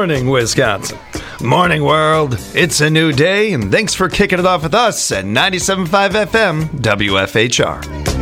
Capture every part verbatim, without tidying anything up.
morning, Wisconsin. Morning, world. It's a new day, and thanks for kicking it off with us at ninety-seven point five F M W F H R.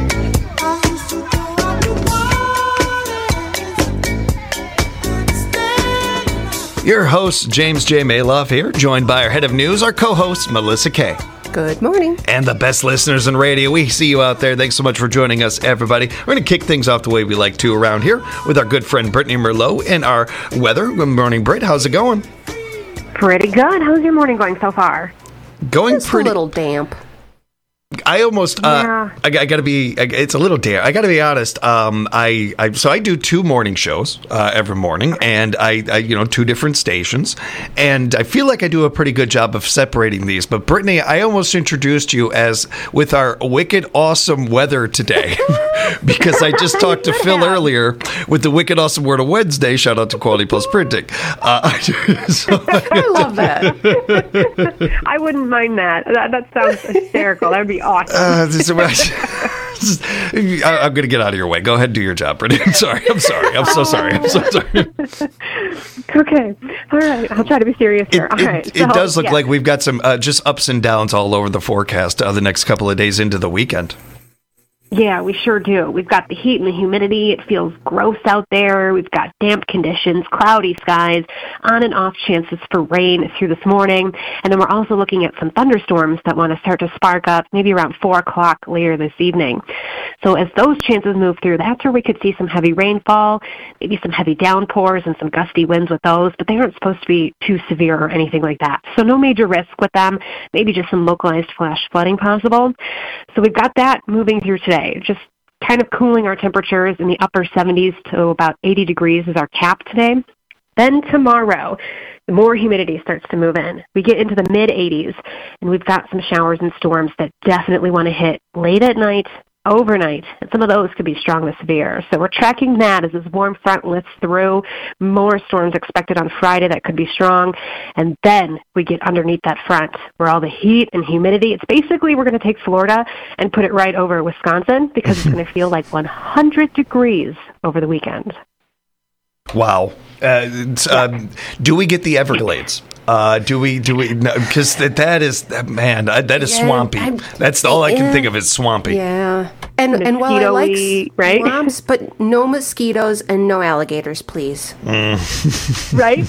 Your host, James J. Maloff here, joined by our head of news, our co-host, Melissa Kay. Good morning. And the best listeners in radio. We see you out there. Thanks so much for joining us, everybody. We're going to kick things off the way we like to around here with our good friend Brittany Merlot and our weather. Good morning, Britt. How's it going? Pretty good. How's your morning going so far? Going It's pretty. a little damp. I almost, uh, Yeah. I, I gotta be, I, it's a little dare. I gotta be honest. Um, I, I, so I do two morning shows, uh, every morning, and I, I, you know, two different stations, and I feel like I do a pretty good job of separating these. But Brittany, I almost introduced you as with our wicked awesome weather today, because I just talked to Phil earlier with the wicked awesome word of Wednesday. Shout out to Quality Plus Printing. Uh, so, I love that. I wouldn't mind that. That, that sounds hysterical. That would be awesome. Uh, this is, I, I'm going to get out of your way. Go ahead and do your job, Brittany. I'm sorry. I'm sorry. I'm so sorry. I'm so sorry. Okay. All right. I'll try to be serious here. It, All it, right. it So, does look yeah. like we've got some uh, just ups and downs all over the forecast uh, the next couple of days into the weekend. Yeah, we sure do. We've got the heat and the humidity. It feels gross out there. We've got damp conditions, cloudy skies, on and off chances for rain through this morning. And then we're also looking at some thunderstorms that want to start to spark up maybe around four o'clock later this evening. So as those chances move through, that's where we could see some heavy rainfall, maybe some heavy downpours and some gusty winds with those, but they aren't supposed to be too severe or anything like that. So no major risk with them, maybe just some localized flash flooding possible. So we've got that moving through today. Just kind of cooling our temperatures in the upper seventies to about eighty degrees is our cap today. Then tomorrow, the more humidity starts to move in. We get into the mid eighties, and we've got some showers and storms that definitely want to hit late at night, overnight, and some of those could be strong to severe. So we're tracking that as this warm front lifts through. More storms expected on Friday that could be strong. And then we get underneath that front where all the heat and humidity, it's basically we're going to take Florida and put it right over Wisconsin because it's going to feel like one hundred degrees over the weekend. Wow. Uh, it's, um, do we get the Everglades? Uh, do we? Do we? Because that, that is man. That is Yeah, swampy. I'm- That's all I can yeah. think of is swampy. Yeah. And and while I like Mosquito-y, right? swamps, but no mosquitoes and no alligators, please. Right?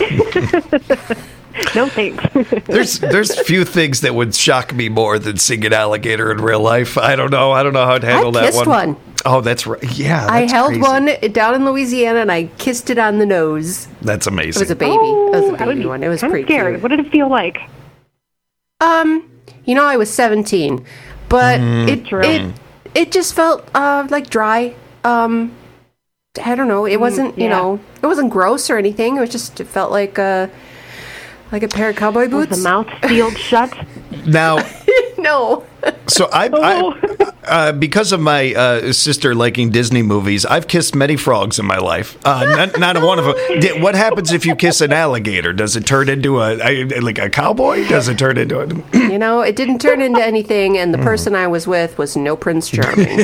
No thanks. There's there's few things that would shock me more than seeing an alligator in real life. I don't know. I don't know how to handle I that kissed one. one. Oh, that's right. Yeah, I that's held crazy. one down in Louisiana and I kissed it on the nose. That's It amazing. was a baby. Oh, it was a that would baby be one. It was kind of pretty scary. cute. What did it feel like? Um, you know, I was seventeen, but it True. it it just felt uh like dry. Um, I don't know. It wasn't you yeah. know it wasn't gross or anything. It was just it felt like a like a pair of cowboy Was boots. the mouth sealed shut? Now, No. so I, I uh, because of my uh, sister liking Disney movies, I've kissed many frogs in my life. Uh, not, not one of them. Did, what happens if you kiss an alligator? Does it turn into a, a like a cowboy? Does it turn into a? You know, it didn't turn into anything, and the person I was with was no Prince Charming.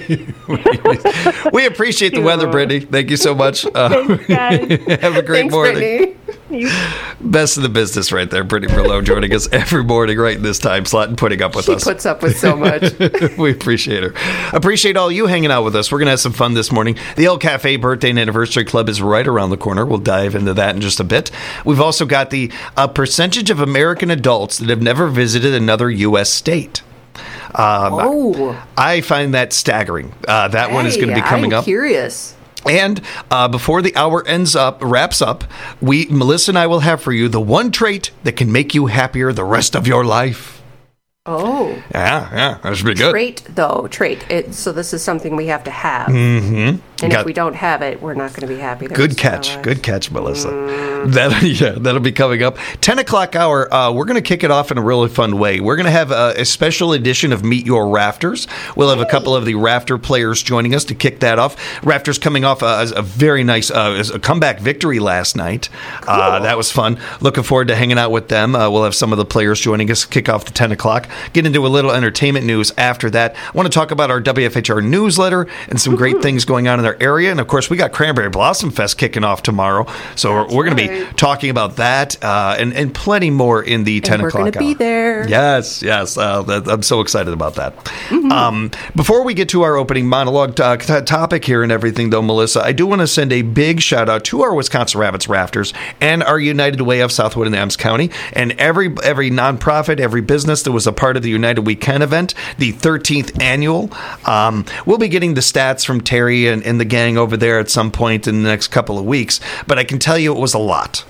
We appreciate the weather, Brittany. Thank you so much. Uh, Thanks, guys. have a great Thanks, morning. Brittany. Best of the business right there. Brittany Merlot joining us every morning right in this time slot and putting up with She us. puts up with so much. We appreciate her. Appreciate all you hanging out with us. We're going to have some fun this morning. The El Cafe Birthday and Anniversary Club is right around the corner. We'll dive into that in just a bit. We've also got the uh, percentage of American adults that have never visited another U S state. Um, Oh. I find that staggering. Uh, that one is going to be Hey, coming I'm up. curious. And uh, before the hour ends up, wraps up, we, Melissa and I will have for you the one trait that can make you happier the rest of your life. Oh. Yeah, yeah, that's pretty good. Trait, though, trait. It, so this is something we have to have. Mm-hmm. And Got- if we don't have it, we're not going to be happy. the Good rest of our catch. lives. Good catch, Melissa. That, yeah, that'll be coming up. ten o'clock hour, uh, we're going to kick it off in a really fun way. We're going to have a, a special edition of Meet Your Rafters. We'll have a couple of the Rafter players joining us to kick that off. Rafters coming off a, a very nice uh, a comeback victory last night. Uh, that was fun. Looking forward to hanging out with them. Uh, we'll have some of the players joining us kick off the ten o'clock. Get into a little entertainment news after that. I want to talk about our W F H R newsletter and some great things going on in our area. And, of course, we got Cranberry Blossom Fest kicking off tomorrow. So That's we're, we're going to be talking about that uh, and, and plenty more in the ten and o'clock hour. We're going to be there. Yes, yes. Uh, that, I'm so excited about that. Mm-hmm. Um, before we get to our opening monologue uh, t- topic here and everything, though, Melissa, I do want to send a big shout out to our Wisconsin Rabbits Rafters and our United Way of Southwood and Adams County and every every nonprofit, every business that was a part of the United Weekend event, the thirteenth annual. Um, we'll be getting the stats from Terry and, and the gang over there at some point in the next couple of weeks, but I can tell you it was a lot.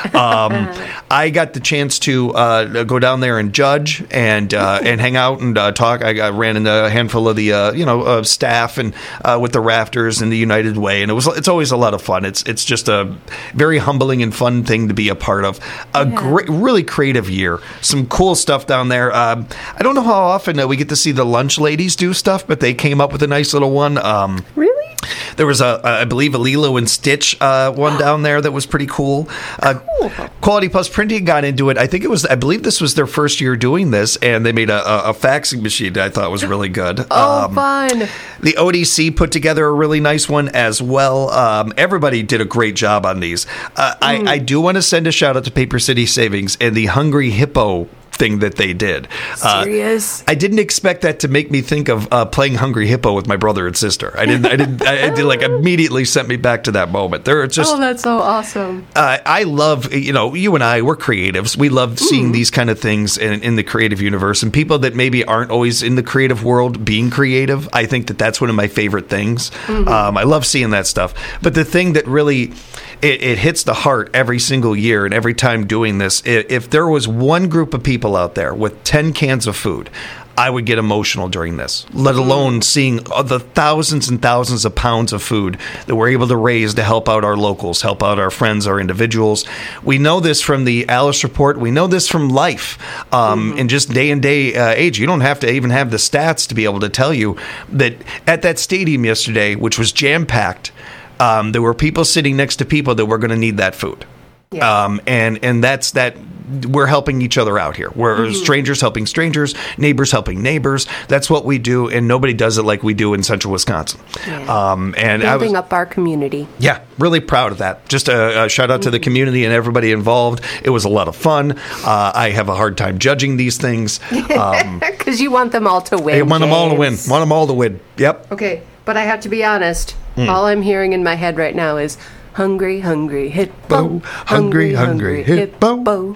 um, I got the chance to uh, go down there and judge and uh, and hang out and uh, talk. I, I ran into a handful of the uh, you know uh, staff and uh, with the Rafters and the United Way, and it was it's always a lot of fun. It's it's just a very humbling and fun thing to be a part of. A yeah. great, really creative year. Some cool stuff down there. Um, I don't know how often uh, we get to see the lunch ladies do stuff, but they came up with a nice little one. Um, really? There was a, I believe, a Lilo and Stitch uh, one down there that was pretty cool. Uh, cool. Quality Plus Printing got into it. I think it was, I believe this was their first year doing this, and they made a, a, a faxing machine that I thought was really good. Oh, um, fun. The O D C put together a really nice one as well. Um, everybody did a great job on these. Uh, mm. I, I do want to send a shout out to Paper City Savings and the Hungry Hippo thing that they did. Serious? Uh, I didn't expect that to make me think of uh, playing Hungry Hippo with my brother and sister. I didn't. I didn't. I, it like immediately sent me back to that moment. There are just. Oh, that's so awesome. Uh, I love, you know, you and I, we're creatives. We love seeing mm. these kind of things in, in the creative universe, and people that maybe aren't always in the creative world being creative. I think that that's one of my favorite things. Mm-hmm. Um, I love seeing that stuff. But the thing that really it, it hits the heart every single year and every time doing this, if, if there was one group of people out there with ten cans of food, I would get emotional during this, let alone seeing the thousands and thousands of pounds of food that we're able to raise to help out our locals, help out our friends, our individuals. We know this from the Alice Report. We know this from life. Um, mm-hmm. In just day and day uh, age, you don't have to even have the stats to be able to tell you that at that stadium yesterday, which was jam-packed, um, there were people sitting next to people that were going to need that food. Yeah. Um, and, and that's that. We're helping each other out here. We're mm-hmm. strangers helping strangers, neighbors helping neighbors. That's what we do, and nobody does it like we do in central Wisconsin. Yeah. Um, and Building I was, up our community. Yeah, really proud of that. Just a, a shout out mm-hmm. to the community and everybody involved. It was a lot of fun. Uh, I have a hard time judging these things. Because um, you want them all to win. I want James. them all to win. Want them all to win. Yep. Okay, but I have to be honest. Mm. All I'm hearing in my head right now is hungry, hungry, hippo. Hungry, hungry, hungry, hippo. hippo.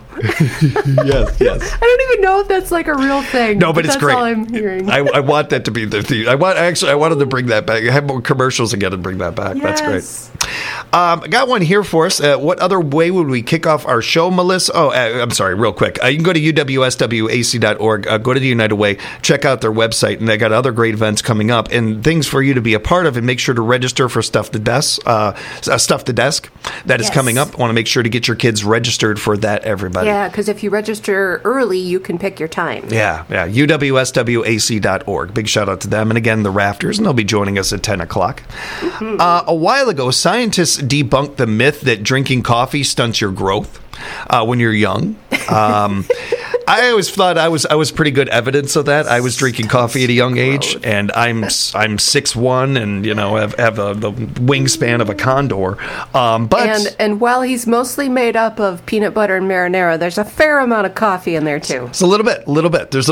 Yes, yes. I don't even know if that's like a real thing. No, but, but it's that's great. All I'm hearing. I, I want that to be the thing. I want actually. I wanted to bring that back. I have more commercials again and bring that back. Yes. That's great. Um, I got one here for us. Uh, what other way would we kick off our show, Melissa? Oh, uh, I'm sorry, real quick. Uh, you can go to U W S W A C dot org, uh, go to the United Way, check out their website, and they got other great events coming up and things for you to be a part of, and make sure to register for Stuff the Desk. Uh, Stuff the Desk. That is yes. coming up. I want to make sure to get your kids registered for that, everybody. Yeah, because if you register early, you can pick your time. Yeah, yeah. U W S W A C dot org. Big shout out to them. And again, the Rafters, and they'll be joining us at ten o'clock. Mm-hmm. Uh, a while ago, scientists debunked the myth that drinking coffee stunts your growth uh, when you're young. Um, I always thought I was I was pretty good evidence of that. I was drinking coffee at a young age, and I'm I'm six one, and you know have have a, the wingspan of a condor. Um, but and and while he's mostly made up of peanut butter and marinara, there's a fair amount of coffee in there too. It's a little bit, a little bit. There's a.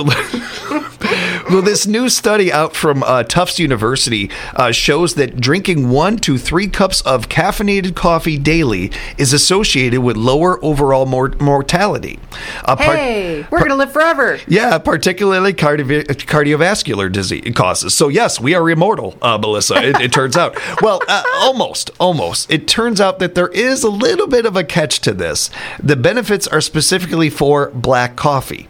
Well, this new study out from uh, Tufts University uh, shows that drinking one to three cups of caffeinated coffee daily is associated with lower overall mor- mortality. Uh, part- hey, we're par- going to live forever. Yeah, particularly cardio- cardiovascular disease causes. So, yes, we are immortal, uh, Melissa, it, it turns out. Well, uh, almost, almost. It turns out that there is a little bit of a catch to this. The benefits are specifically for black coffee.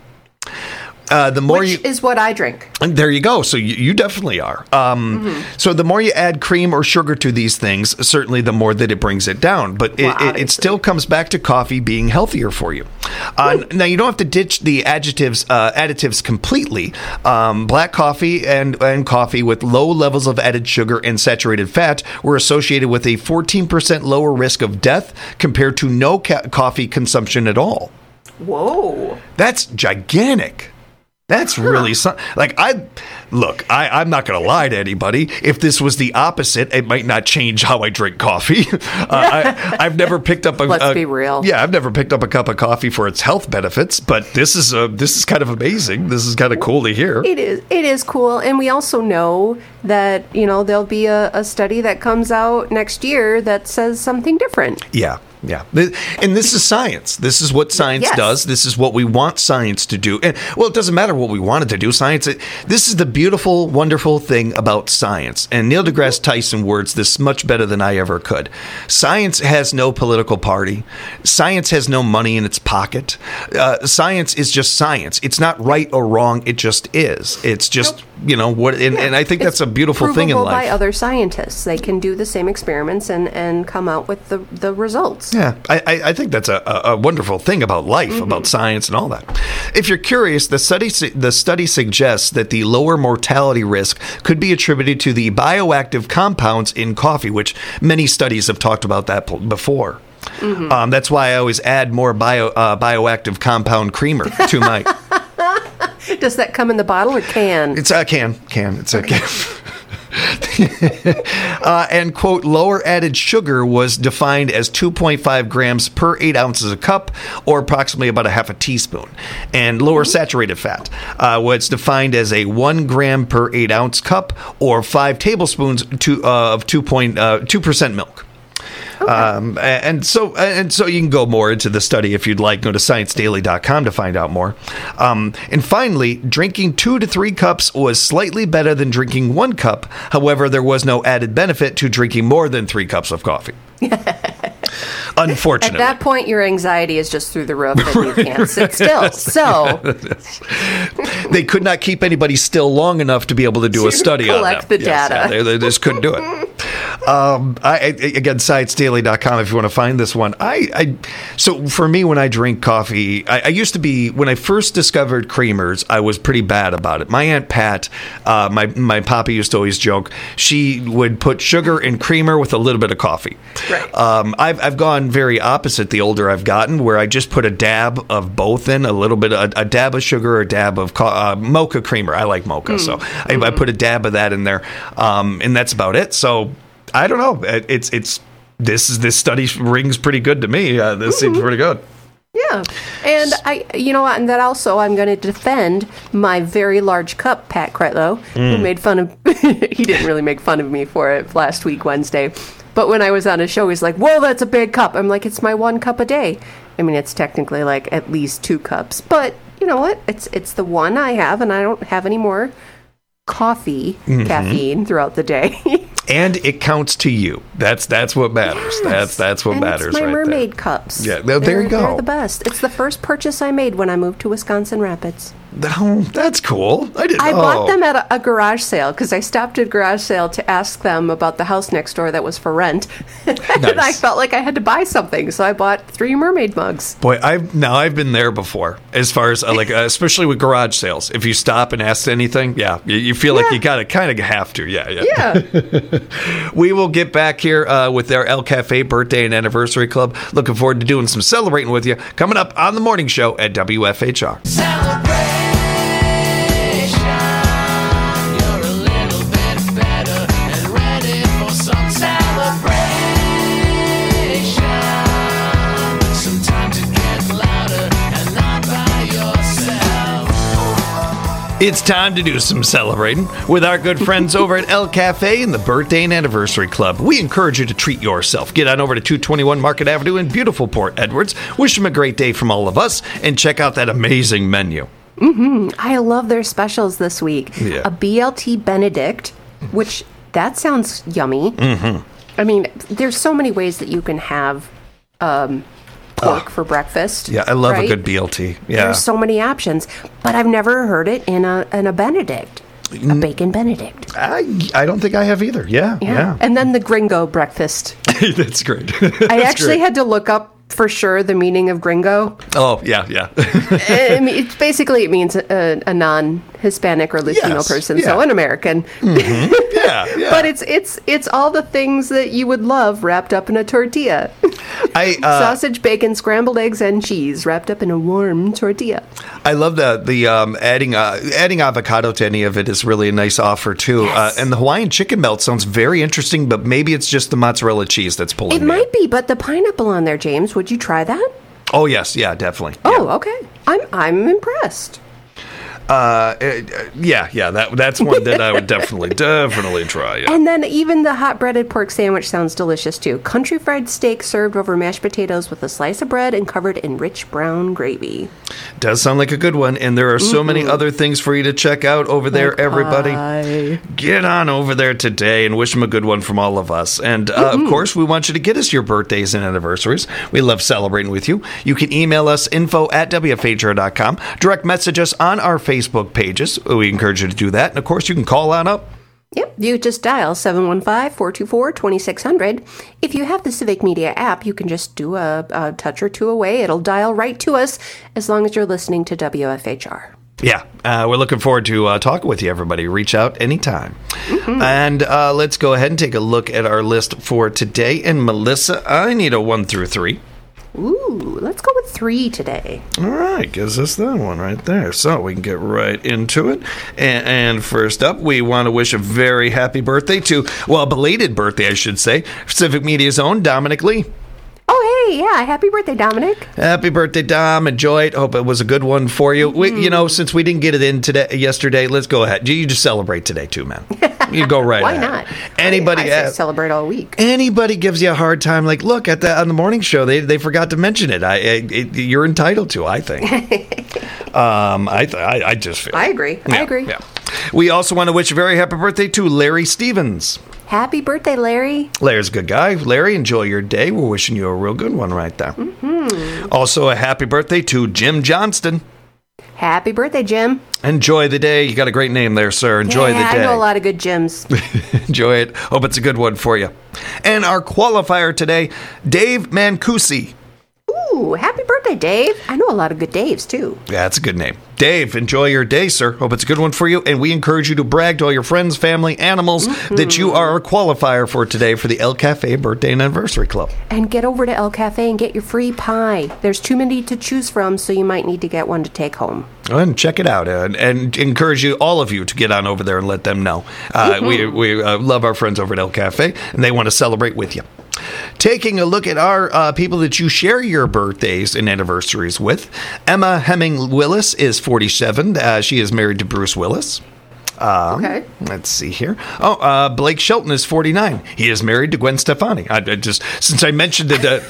Uh, the more Which you, is what I drink. There you go. So you, you definitely are. Um, mm-hmm. So the more you add cream or sugar to these things, certainly the more that it brings it down. But it, well, it, it still comes back to coffee being healthier for you. Uh, now, you don't have to ditch the adjectives, uh, additives completely. Um, black coffee and, and coffee with low levels of added sugar and saturated fat were associated with a fourteen percent lower risk of death compared to no ca- coffee consumption at all. Whoa. That's gigantic. That's really something. Like, I look, I, I'm not going to lie to anybody. If this was the opposite, it might not change how I drink coffee. uh, I, I've never picked up a. Let's a, be real. Yeah, I've never picked up a cup of coffee for its health benefits, but this is a this is kind of amazing. This is kind of cool to hear. It is. It is cool, and we also know that you know there'll be a, a study that comes out next year that says something different. Yeah. Yeah. And this is science. This is what science Yes. does. This is what we want science to do. And, well, it doesn't matter what we want it to do. Science, it, this is the beautiful, wonderful thing about science. And Neil deGrasse Tyson words this much better than I ever could. Science has no political party. Science has no money in its pocket. Uh, science is just science. It's not right or wrong. It just is. It's just, nope. you know, what, and, and I think It's that's a beautiful thing in provable life. by other scientists. They can do the same experiments and, and come out with the, the results. Yeah, I, I think that's a, a wonderful thing about life, mm-hmm. about science and all that. If you're curious, the study the study suggests that the lower mortality risk could be attributed to the bioactive compounds in coffee, which many studies have talked about that before. Mm-hmm. Um, that's why I always add more bio uh, bioactive compound creamer to my. Does that come in the bottle or can? It's a can. Can. It's a okay. can. uh, and, quote, lower added sugar was defined as two point five grams per eight ounces a cup, or approximately about a half a teaspoon. And lower mm-hmm. saturated fat uh, was defined as a one gram per eight ounce cup, or five tablespoons to, uh, of two point two percent milk. Okay. Um, and so and so you can go more into the study if you'd like. Go to science daily dot com to find out more. Um, and finally, drinking two to three cups was slightly better than drinking one cup. However, there was no added benefit to drinking more than three cups of coffee. Unfortunately. At that point, your anxiety is just through the roof and you can't sit still. So they could not keep anybody still long enough to be able to do a study on them. Collect the yes, data. Yeah, they, they just couldn't do it. Um, I, again, science daily dot com if you want to find this one. I, I so for me, when I drink coffee, I, I used to be when I first discovered creamers, I was pretty bad about it. My Aunt Pat, uh, my my papa used to always joke, she would put sugar in creamer with a little bit of coffee. Right. Um, I've I've gone very opposite the older I've gotten, where I just put a dab of both in, a little bit of, a, a dab of sugar, or a dab of co- uh, mocha creamer. I like mocha, mm. so mm-hmm. I, I put a dab of that in there, um, and that's about it. So. I don't know. It's it's this is this study rings pretty good to me. Uh, this mm-hmm. seems pretty good. Yeah, and I, you know, and that also I'm going to defend my very large cup, Pat Kretlow, mm. who made fun of. He didn't really make fun of me for it last week Wednesday, but when I was on a show, he's like, "Whoa, that's a big cup." I'm like, "It's my one cup a day." I mean, it's technically like at least two cups, but you know what? It's it's the one I have, and I don't have any more coffee, mm-hmm. caffeine throughout the day. And it counts to you. That's that's what matters. Yes. That's that's what and matters. It's my right mermaid there. cups. Yeah, there, there you go. They're the best. It's the first purchase I made when I moved to Wisconsin Rapids. Oh, that's cool. I didn't. I oh. bought them at a, a garage sale because I stopped at a garage sale to ask them about the house next door that was for rent, and Nice. I felt like I had to buy something, so I bought three mermaid mugs. Boy, I've now I've been there before. As far as uh, like, uh, especially with garage sales, if you stop and ask anything, yeah, you, you feel Yeah. like you gotta kind of have to. Yeah, yeah. Yeah. We will get back here uh, with our El Cafe birthday and anniversary club. Looking forward to doing some celebrating with you coming up on the morning show at W F H R. It's time to do some celebrating with our good friends over at El Cafe and the Birthday and Anniversary Club. We encourage you to treat yourself. Get on over to two twenty-one Market Avenue in beautiful Port Edwards. Wish them a great day from all of us, and check out that amazing menu. Mm-hmm. I love their specials this week. Yeah. A B L T Benedict, which that sounds yummy. Mm-hmm. I mean, there's so many ways that you can have um, pork Oh. for breakfast. Yeah, I love right? a good B L T. Yeah. There's so many options, but I've never heard it in a in a Benedict, a bacon Benedict. I, I don't think I have either. Yeah, Yeah. yeah. And then the Gringo breakfast. That's great. I That's actually great. had to look up for sure the meaning of Gringo. Oh, yeah, yeah. I mean, it's basically, it means a, a non-Hispanic or Latino Yes, person, yeah. so an American. Mm-hmm. Yeah, yeah. But it's it's it's all the things that you would love wrapped up in a tortilla. I, uh, Sausage, bacon, scrambled eggs, and cheese wrapped up in a warm tortilla. I love the the um, adding uh, adding avocado to any of it is really a nice offer too. Yes. Uh, and the Hawaiian chicken melt sounds very interesting, but maybe it's just the mozzarella cheese that's pulling It me might in. be, but the pineapple on there, James. Would you try that? Oh yes, yeah, definitely. Oh, okay. I'm I'm impressed. Uh, uh, yeah, yeah, that that's one that I would definitely definitely try. Yeah. And then even the hot breaded pork sandwich sounds delicious too. Country fried steak served over mashed potatoes with a slice of bread and covered in rich brown gravy. Does sound like a good one, and there are so Mm-hmm. many other things for you to check out over there, Like everybody. pie. Get on over there today and wish them a good one from all of us. And, uh, Mm-hmm. of course, we want you to get us your birthdays and anniversaries. We love celebrating with you. You can email us info at W F H R dot com. Direct message us on our Facebook pages. We encourage you to do that. And, of course, you can call on up. Yep, you just dial seven one five, four two four, two six zero zero. If you have the Civic Media app, you can just do a, a touch or two away. It'll dial right to us as long as you're listening to W F H R. Yeah, uh, we're looking forward to uh, talking with you, everybody. Reach out anytime. Mm-hmm. And uh, let's go ahead and take a look at our list for today. And, Melissa, I need a one through three. Ooh, let's go with three today. All right, gives us that one right there. So we can get right into it. And, and first up, we want to wish a very happy birthday to, well, belated birthday, I should say, Civic Media's own Dominic Lee. Oh, hey, yeah, happy birthday, Dominic. Happy birthday, Dom. Enjoy it. Hope it was a good one for you. We, you know, since we didn't get it in today, yesterday, let's go ahead. You just celebrate today, too, man. You go right Why ahead. not? Anybody I, I say uh, celebrate all week. Anybody gives you a hard time, like, look, at the on the morning show, they they forgot to mention it. I, I it, you're entitled to, I think. um, I, th- I I just feel. I agree. I Yeah, agree. Yeah. We also want to wish a very happy birthday to Larry Stevens. Happy birthday, Larry. Larry's a good guy. Larry, enjoy your day. We're wishing you a real good one right there. Mm-hmm. Also, a happy birthday to Jim Johnston. Happy birthday, Jim. Enjoy the day. You got a great name there, sir. Enjoy yeah, the day. I know a lot of good Jims. Enjoy it. Hope it's a good one for you. And our qualifier today, Dave Mancusi. Ooh, happy birthday, Dave. I know a lot of good Daves, too. Yeah, that's a good name. Dave, enjoy your day, sir. Hope it's a good one for you. And we encourage you to brag to all your friends, family, animals Mm-hmm. that you are a qualifier for today for the El Cafe Birthday and Anniversary Club. And get over to El Cafe and get your free pie. There's too many to choose from, so you might need to get one to take home. Go ahead and check it out, and, and encourage you, all of you, to get on over there and let them know. Uh, Mm-hmm. We we uh, love our friends over at El Cafe, and they want to celebrate with you. Taking a look at our uh, people that you share your birthdays and anniversaries with, Emma Hemming Willis is forty-seven. Uh, she is married to Bruce Willis. Um, Okay. Let's see here. Oh, uh, Blake Shelton is forty-nine. He is married to Gwen Stefani. I, I just since I mentioned it, uh,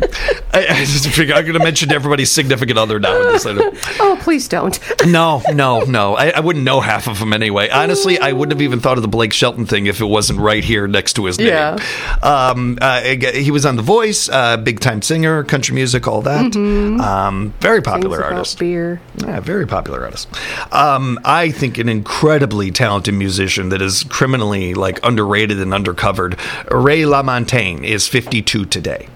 I, I just figured I'm going to mention everybody's significant other now. In this letter. Oh, please don't. No, no, no. I, I wouldn't know half of them anyway. Honestly, I wouldn't have even thought of the Blake Shelton thing if it wasn't right here next to his name. Yeah. Um, uh, he was on The Voice, uh, big time singer, country music, all that. Mm-hmm. Um, very popular Things about artist. beer. Yeah, very popular artist. Um, I think an incredibly talented musician that is criminally like underrated and undercovered. Ray LaMontagne is fifty-two today.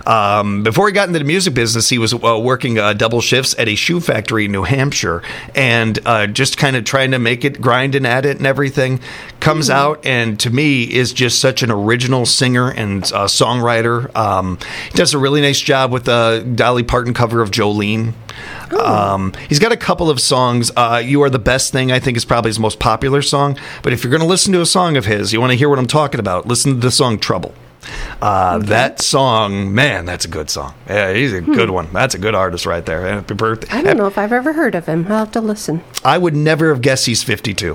Um, before he got into the music business, he was uh, working uh, double shifts at a shoe factory in New Hampshire, and uh, just kind of trying to make it, grinding at it and everything. Comes out, and to me is just such an original singer and uh, songwriter. Um, he does a really nice job with the Dolly Parton cover of Jolene. Um, he's got a couple of songs. Uh, You Are the Best Thing, I think, is probably his most popular song. But if you're going to listen to a song of his, you want to hear what I'm talking about, listen to the song Trouble. Uh, okay. That song, man, that's a good song. Yeah, he's a hmm. good one. That's a good artist right there. Happy birthday. I don't know if I've ever heard of him. I'll have to listen. I would never have guessed he's fifty-two.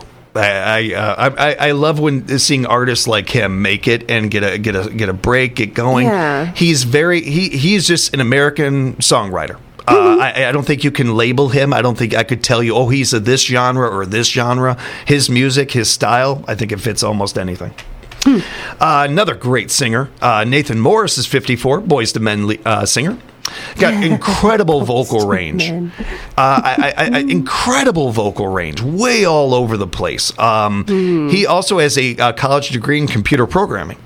I I, uh, I I love when seeing artists like him make it and get a get a get a break, get going. Yeah. He's very he he's just an American songwriter. Uh, I, I don't think you can label him. I don't think I could tell you, oh, he's a this genre or this genre. His music, his style, I think it fits almost anything. Hmm. Uh, another great singer, uh, Nathan Morris is fifty-four, Boyz two Men uh, singer. Got incredible vocal range. Uh, I, I, I, incredible vocal range, way all over the place. Um, hmm. He also has a, a college degree in computer programming.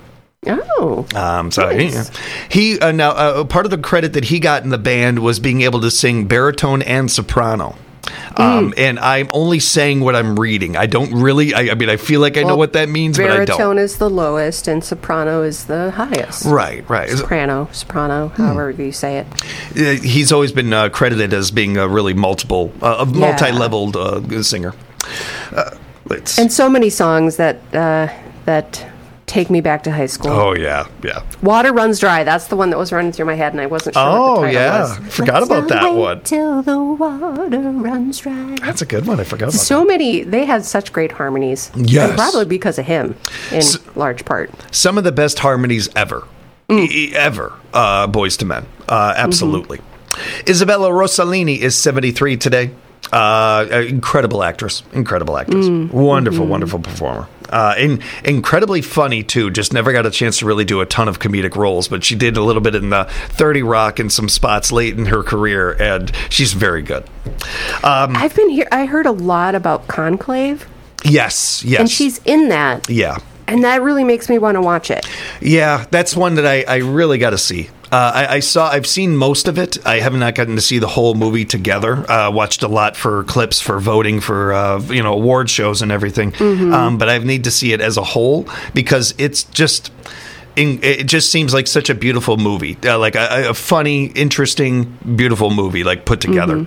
Oh, um, so nice. he, he uh, now uh, part of the credit that he got in the band was being able to sing baritone and soprano. Um, and I'm only saying what I'm reading. I don't really, I, I mean, I feel like I know Well, what that means, but I don't. Baritone is the lowest, and soprano is the highest. Right, right. Soprano, soprano, however you say it. Uh, He's always been uh, credited as being a really multiple, uh, a Yeah. multi-leveled uh, singer. Uh, let's. And so many songs that uh, that take me back to high school. Oh yeah, yeah. Water Runs Dry. That's the one that was running through my head, and I wasn't sure Oh what the title yeah, was. forgot Let's about not that wait one. Till the water runs dry. That's a good one. I forgot about So many. They had such great harmonies. Yes. And probably because of him, in large part. that. Some of the best harmonies ever, E- ever. Uh, Boys to Men, uh, absolutely. Isabella Rossellini is seventy-three today. Uh, uh, incredible actress, incredible actress, wonderful, wonderful performer. Uh, in, incredibly funny too. Just never got a chance to really do a ton of comedic roles, but she did a little bit in the thirty Rock and some spots late in her career, and she's very good. Um, I've been here. I heard a lot about Conclave, yes, yes, and she's in that, yeah, and that really makes me want to watch it. yeah. That's one that I, I really got to see. Uh, I, I saw. I've seen most of it. I have not gotten to see the whole movie together. Uh, watched a lot for clips for voting for uh, you know award shows and everything. Um, but I need to see it as a whole because it's just. In, it just seems like such a beautiful movie, uh, like a, a funny, interesting, beautiful movie, like put together.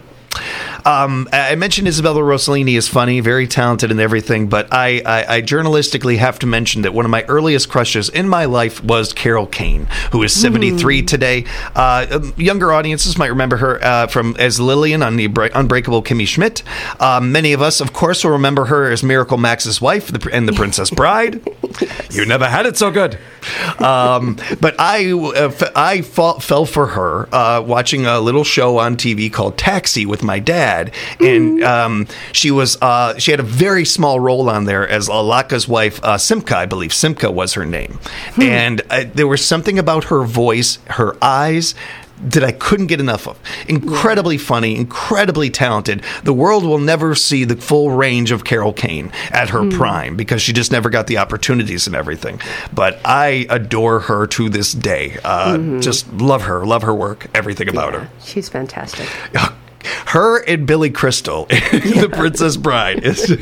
Um, I mentioned Isabella Rossellini is funny, very talented and everything, but I, I, I journalistically have to mention that one of my earliest crushes in my life was Carol Kane, who is seventy-three today. Uh, younger audiences might remember her uh, from as Lillian on the Bra- Unbreakable Kimmy Schmidt. Um, many of us, of course, will remember her as Miracle Max's wife the, and the Princess Bride. Yes. You never had it so good. Um, but I, uh, f- I fall, fell for her uh, watching a little show on T V called Taxi with my dad, and um, she was uh, she had a very small role on there as Alaka's wife, uh, Simca, I believe. Simca was her name, and uh, there was something about her voice, her eyes, that I couldn't get enough of. Incredibly funny, incredibly talented. The world will never see the full range of Carol Kane at her mm. prime because she just never got the opportunities and everything. But I adore her to this day. Uh, mm-hmm. Just love her, love her work, everything about yeah, her. She's fantastic. Her and Billy Crystal, yeah. The Princess Bride. Is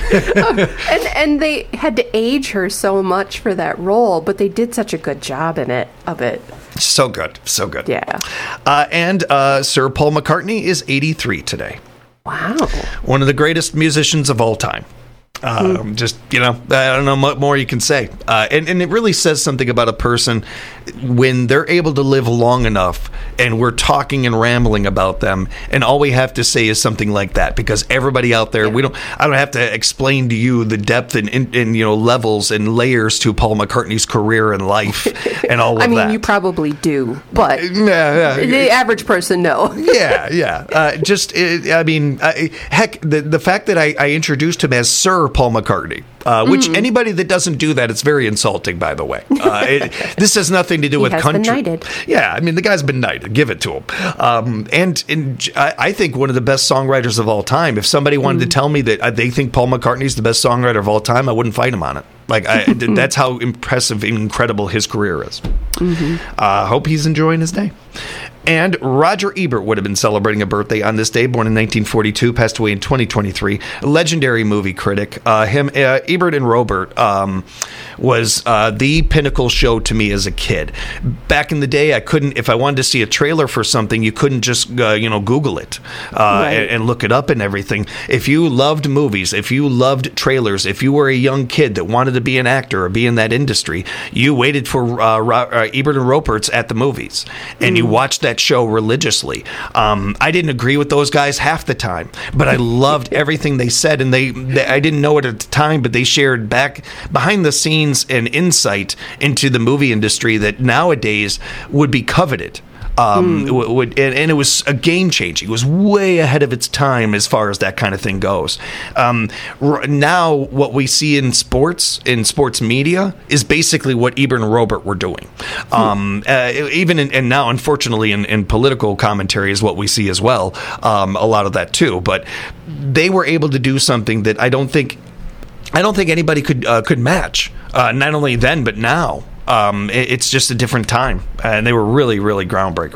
and, and they had to age her so much for that role, but they did such a good job in it of it. So good, so good. Yeah. Uh, and uh, Sir Paul McCartney is eighty-three today. Wow. One of the greatest musicians of all time. Um, mm. Just, you know, I don't know what more you can say. Uh, and, and it really says something about a person when they're able to live long enough and we're talking and rambling about them and all we have to say is something like that because everybody out there, yeah. we don't, I don't have to explain to you the depth and, and, and you know, levels and layers to Paul McCartney's career and life and all of that. I mean, that. you probably do, but yeah, yeah. the average person, no. yeah, yeah. Uh, just, it, I mean, I, heck, the, the fact that I, I introduced him as Sir Paul McCartney, uh, which mm. anybody that doesn't do that, it's very insulting, by the way. Uh, it, this has nothing to do he with has country. Been knighted. Yeah, I mean, the guy's been knighted. Give it to him. Um, and and I, I think one of the best songwriters of all time. If somebody wanted mm. to tell me that they think Paul McCartney's the best songwriter of all time, I wouldn't fight him on it. Like, I, that's how impressive and incredible his career is. I mm-hmm. uh, hope he's enjoying his day. And Roger Ebert would have been celebrating a birthday on this day, born in nineteen forty-two, passed away in twenty twenty-three. A legendary movie critic. Uh, him, uh, Ebert and Robert um, was uh, the pinnacle show to me as a kid. Back in the day, I couldn't, if I wanted to see a trailer for something, you couldn't just, uh, you know, Google it uh, right. and, and look it up and everything. If you loved movies, if you loved trailers, if you were a young kid that wanted to be an actor or be in that industry, you waited for uh, uh, Ebert and Roberts at the movies, and mm. you watched that show religiously. Um, I didn't agree with those guys half the time, but I loved everything they said, and they, they I didn't know it at the time, but they shared back behind the scenes and insight into the movie industry that nowadays would be coveted. Um, mm. would, and, and it was a game changing. It was way ahead of its time as far as that kind of thing goes. Um, r- now, what we see in sports, in sports media, is basically what Ebert and Robert were doing. Mm. Um, uh, even in, and now, unfortunately, in, in political commentary is what we see as well. Um, a lot of that too. But they were able to do something that I don't think, I don't think anybody could uh, could match. Uh, not only then, but now. Um, it, it's just a different time, and they were really, really groundbreakers.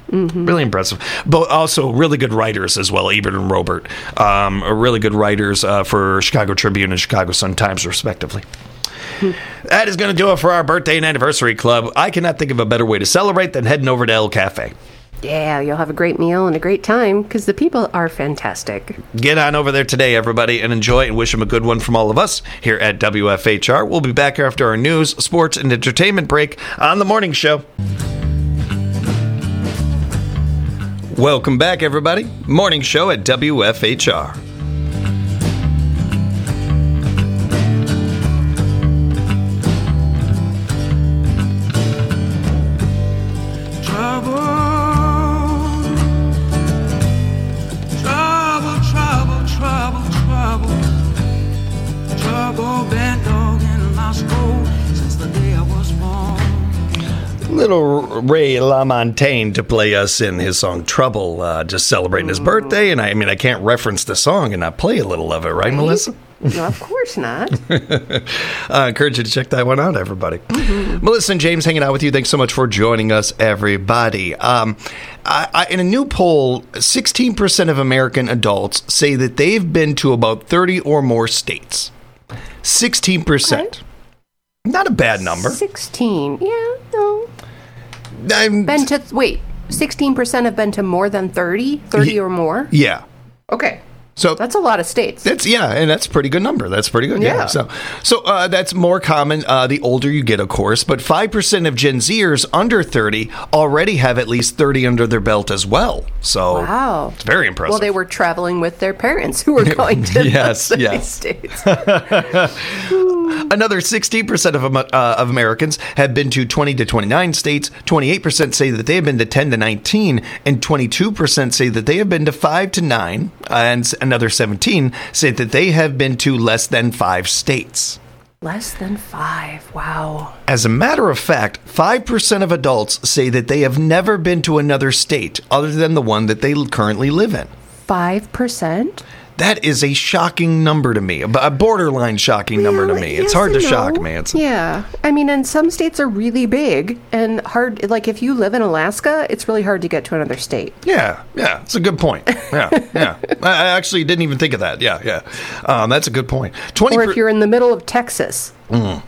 Mm-hmm. Really impressive. But also really good writers as well, Ebert and Robert. Um, are really good writers uh, for Chicago Tribune and Chicago Sun-Times, respectively. That is going to do it for our birthday and anniversary club. I cannot think of a better way to celebrate than heading over to El Cafe. Yeah, you'll have a great meal and a great time because the people are fantastic. Get on over there today, everybody, and enjoy and wish them a good one from all of us here at W F H R. We'll be back after our news, sports, and entertainment break on The Morning Show. Welcome back, everybody. Morning Show at W F H R. Little Ray LaMontagne to play us in his song Trouble, uh, just celebrating his birthday. And I, I mean, I can't reference the song and not play a little of it, right, right? Melissa? No, of course not. I encourage you to check that one out, everybody. Mm-hmm. Melissa and James hanging out with you. Thanks so much for joining us, everybody. Um, I, I, in a new poll, sixteen percent of American adults say that they've been to about thirty or more states. sixteen percent. Okay. Not a bad number. sixteen. Yeah, no. I'm, been to, wait, sixteen percent have been to more than thirty? thirty y- or more? Yeah. Okay. So that's a lot of states. That's yeah, and that's a pretty good number. That's pretty good. Yeah. yeah. So so uh, that's more common uh, the older you get, of course. But five percent of Gen Zers under thirty already have at least thirty under their belt as well. So wow, it's very impressive. Well, they were traveling with their parents who were going to yes, those yes. states. Another sixteen percent of uh, of Americans have been to twenty to twenty-nine states. twenty-eight percent say that they have been to ten to nineteen, and twenty-two percent say that they have been to five to nine, and another seventeen say that they have been to less than five states. Less than five. Wow. As a matter of fact, five percent of adults say that they have never been to another state other than the one that they currently live in. five percent? That is a shocking number to me, a borderline shocking well, number to me. It's yes hard to no. shock me. It's, yeah. I mean, and some states are really big and hard. Like, if you live in Alaska, it's really hard to get to another state. Yeah, yeah. It's a good point. Yeah, yeah. I actually didn't even think of that. Yeah, yeah. Um, that's a good point. twenty Or if you're in the middle of Texas. Mm.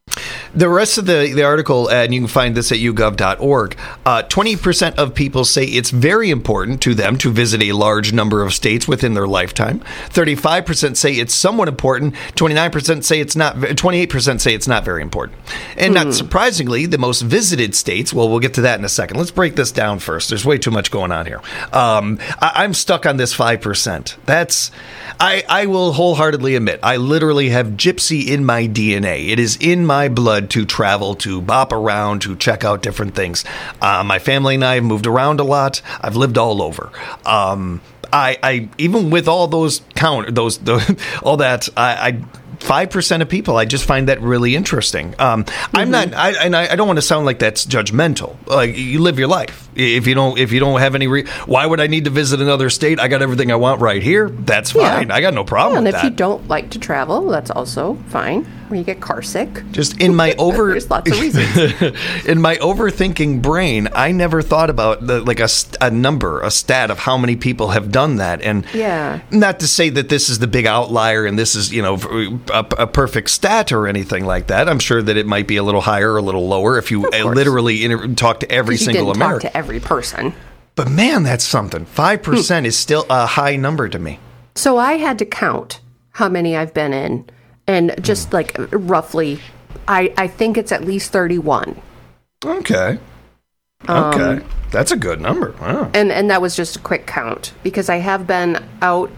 The rest of the, the article, and you can find this at u gov dot org, uh, twenty percent of people say it's very important to them to visit a large number of states within their lifetime. thirty-five percent say it's somewhat important. twenty-nine percent say it's not, twenty-eight percent say it's not very important. And hmm. not surprisingly, the most visited states, well, we'll get to that in a second. Let's break this down first. There's way too much going on here. Um, I, I'm stuck on this five percent. That's, I, I will wholeheartedly admit, I literally have gypsy in my D N A. It is in my blood to travel, to bop around, to check out different things. Uh, my family and I have moved around a lot. I've lived all over. Um, I, I even with all those count those, those all that I. I Five percent of people, I just find that really interesting. Um, mm-hmm. I'm not, I, and I, I don't want to sound like that's judgmental. Like, you live your life. If you don't, if you don't have any, re- why would I need to visit another state? I got everything I want right here. That's fine. Yeah. I got no problem yeah, and with that. And if you don't like to travel, that's also fine. When you get car sick, just in my over, there's lots of reasons. In my overthinking brain, I never thought about the, like a, a number, a stat of how many people have done that. And yeah, not to say that this is the big outlier and this is, you know, a, a perfect stat or anything like that. I'm sure that it might be a little higher or a little lower if you literally inter- talk to every single you didn't American. Talk to every person. But man, that's something. Five percent is still a high number to me. So I had to count how many I've been in. And just like roughly, I, I think it's at least thirty-one. Okay. Okay. Um, That's a good number. Wow. And and that was just a quick count because I have been out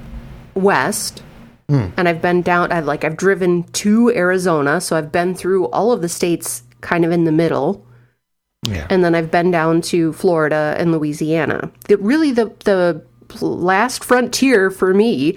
west mm. and I've been down, I've like I've driven to Arizona. So I've been through all of the states kind of in the middle. Yeah. And then I've been down to Florida and Louisiana. The, really the the last frontier for me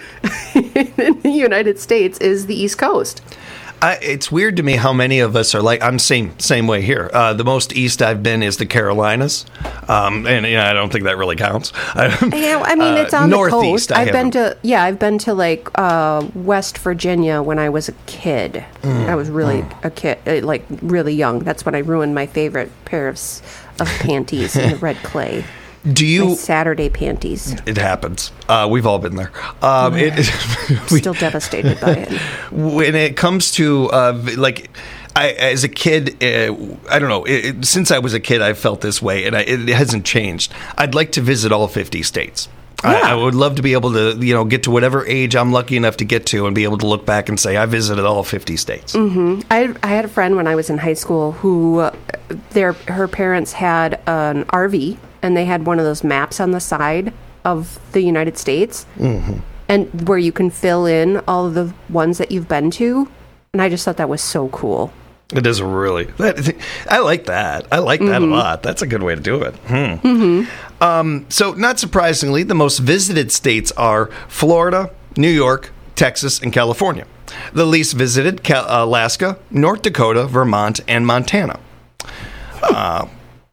in the United States is the East Coast. I, it's weird to me how many of us are like, I'm same same way here. Uh, the most east I've been is the Carolinas, um, and you know, I don't think that really counts. Yeah, I mean, it's on uh, the coast. I've been to yeah, I've been to like uh, West Virginia when I was a kid. Mm, I was really mm. a kid, like really young. That's when I ruined my favorite pair of of panties in the red clay. Do you... My Saturday panties. It happens. Uh, we've all been there. Um, Oh, it, I'm still devastated by it. When it comes to, uh, like... I, as a kid, uh, I don't know, it, it, since I was a kid, I felt this way, and I, it, it hasn't changed. I'd like to visit all fifty states. Yeah. I, I would love to be able to, you know, get to whatever age I'm lucky enough to get to and be able to look back and say, I visited all fifty states. Mm-hmm. I, I had a friend when I was in high school who, uh, their her parents had an R V, and they had one of those maps on the side of the United States, Mm-hmm. and where you can fill in all of the ones that you've been to, and I just thought that was so cool. It is really. That, I like that. I like that Mm-hmm. a lot. That's a good way to do it. Hmm. Mm-hmm. Um, so, not surprisingly, the most visited states are Florida, New York, Texas, and California. The least visited, Cal- Alaska, North Dakota, Vermont, and Montana. Uh,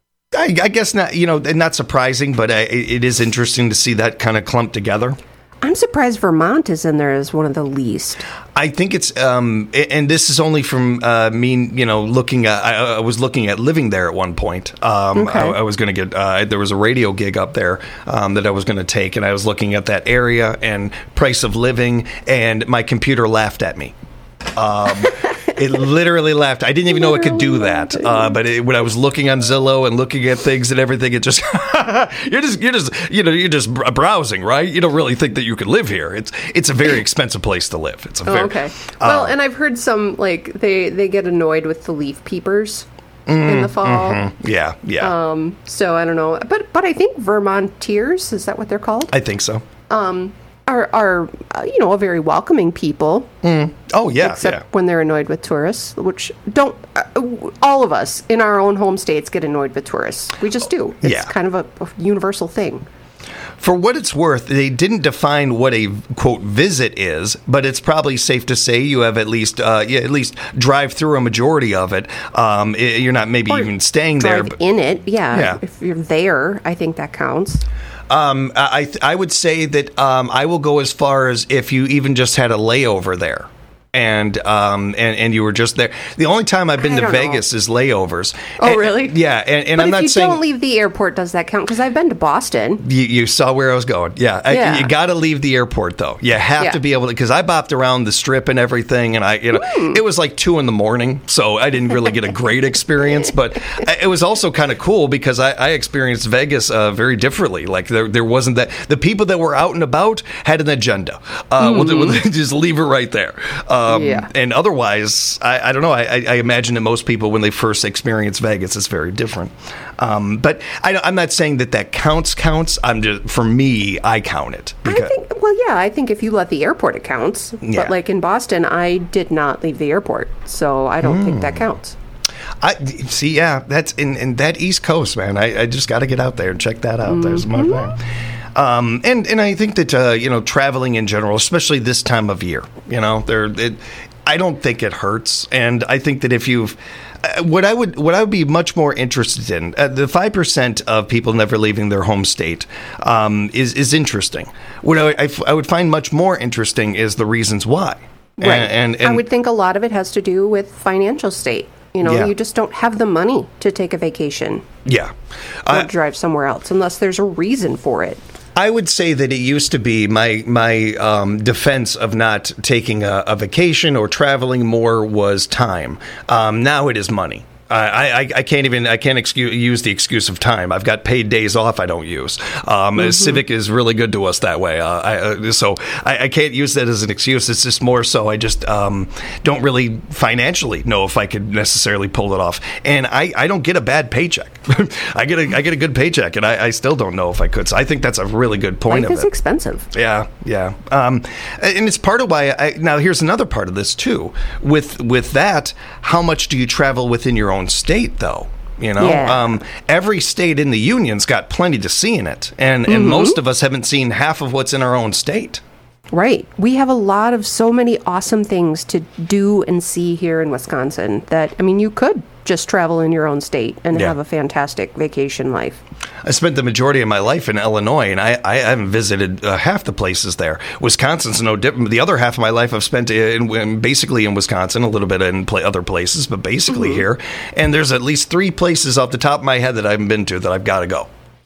I, I guess not. You know, not surprising, but I, it is interesting to see that kind of clumped together. I'm surprised Vermont is in there as one of the least. I think it's, um, and this is only from uh, me, you know, looking at, I, I was looking at living there at one point. Um, Okay. I, I was going to get, uh, there was a radio gig up there um, that I was going to take, and I was looking at that area and price of living, and my computer laughed at me. Um, it literally laughed. I didn't even know it could do that. Uh, but it, when I was looking on Zillow and looking at things and everything, it just you're just you're just you know you're just browsing, right? You don't really think that you could live here. It's it's a very expensive place to live. It's a Oh, very, okay. Well, uh, and I've heard some, like, they, they get annoyed with the leaf peepers in the fall. yeah, yeah. Um, so I don't know. But but I think Vermonteers, is that what they're called? I think so. Are, are uh, you know, a very welcoming people. Oh yeah, Except yeah. when they're annoyed with tourists, which don't, uh, all of us in our own home states get annoyed with tourists. We just do. It's Yeah. kind of a, a universal thing. For what it's worth, they didn't define what a quote visit is, but it's probably safe to say you have at least uh, yeah, at least drive through a majority of it. Um, i- you're not maybe Or even staying there. Drive But, in it, yeah. Yeah. If you're there, I think that counts. um, I th- I would say that um, I will go as far as if you even just had a layover there. And um and, and you were just there. The only time I've been I to don't know. Vegas is layovers. Oh, And- really? Yeah, and, and But I'm if not you saying don't leave the airport, does that count? Because I've been to Boston. You, you saw where I was going. Yeah. I- Yeah. you got to leave the airport, though. You have Yeah. to be able to, because I bopped around the strip and everything, and I, you know, Hmm. it was like two in the morning, so I didn't really get a great experience, but I- it was also kind of cool because I, I experienced Vegas uh, very differently. Like, there, there wasn't that, the people that were out and about had an agenda. Uh, we'll, we'll just leave it right there. Um, Yeah. And otherwise, I, I don't know. I, I I imagine that most people, when they first experience Vegas, it's very different. Um, but I, I'm not saying that that counts. Counts. I'm just for me, I count it I because think, well, yeah, I think if you let the airport, it counts. Yeah. But like in Boston, I did not leave the airport, so I don't think Hmm. that counts. I see. Yeah, that's in, in that East Coast, man. I, I just got to get out there and check that out. There's my thing. Um, and and I think that uh, you know, traveling in general, especially this time of year, you know, there it. I don't think it hurts, and I think that if you've uh, what I would what I would be much more interested in uh, the five percent of people never leaving their home state um, is is interesting. What I, I, I would find much more interesting is the reasons why. Right. And, and, and I would think a lot of it has to do with financial state. You know, Yeah. you just don't have the money to take a vacation yeah. or Uh, drive somewhere else unless there's a reason for it. I would say that it used to be my my um, defense of not taking a, a vacation or traveling more was time. Um, now it is money. I, I, I can't even I can't excuse, use the excuse of time. I've got paid days off I don't use. Um, Mm-hmm. Civic is really good to us that way. Uh, I, uh, so I, I can't use that as an excuse. It's just more so I just um, don't really financially know if I could necessarily pull it off. And I, I don't get a bad paycheck. I get a I get a good paycheck, and I, I still don't know if I could. So I think that's a really good point Life of is it. expensive. Yeah, yeah, um, and it's part of why. I, now, here's another part of this too. With with that, how much do you travel within your own state, though? You know, Yeah. um, every state in the union's got plenty to see in it, and Mm-hmm. and most of us haven't seen half of what's in our own state. Right. We have a lot of so many awesome things to do and see here in Wisconsin that, I mean, you could just travel in your own state and Yeah. have a fantastic vacation life. I spent the majority of my life in Illinois, and I, I haven't visited uh, half the places there. Wisconsin's no different. The other half of my life I've spent in, in basically in Wisconsin, a little bit in pla other places, but basically here. And there's at least three places off the top of my head that I haven't been to that I've got to go.